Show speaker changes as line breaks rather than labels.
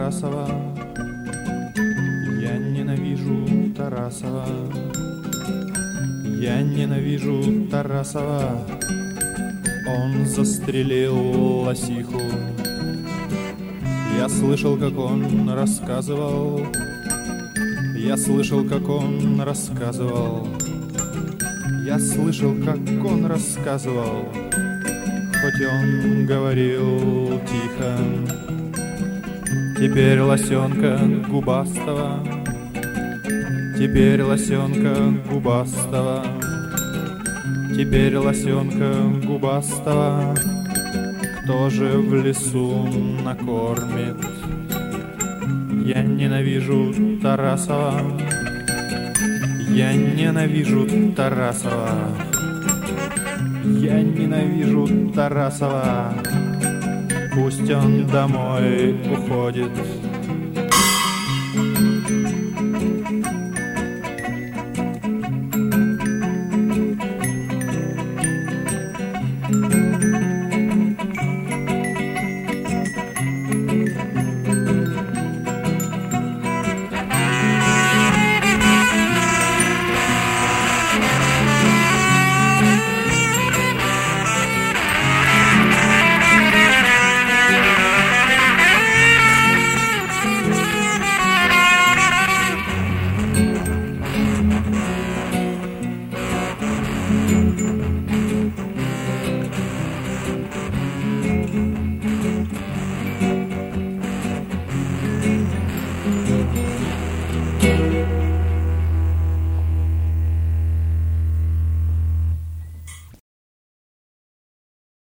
Тарасова. Я ненавижу Тарасова. Я ненавижу Тарасова. Он застрелил лосиху. Я слышал, как он рассказывал. Я слышал, как он рассказывал. Я слышал, как он рассказывал. Хоть он говорил тихо. Теперь лосенка губастого. Теперь лосенка губастого. Теперь лосенка губастого. Кто же в лесу накормит? Я ненавижу Тарасова. Я ненавижу Тарасова. Я ненавижу Тарасова. Пусть он домой уходит.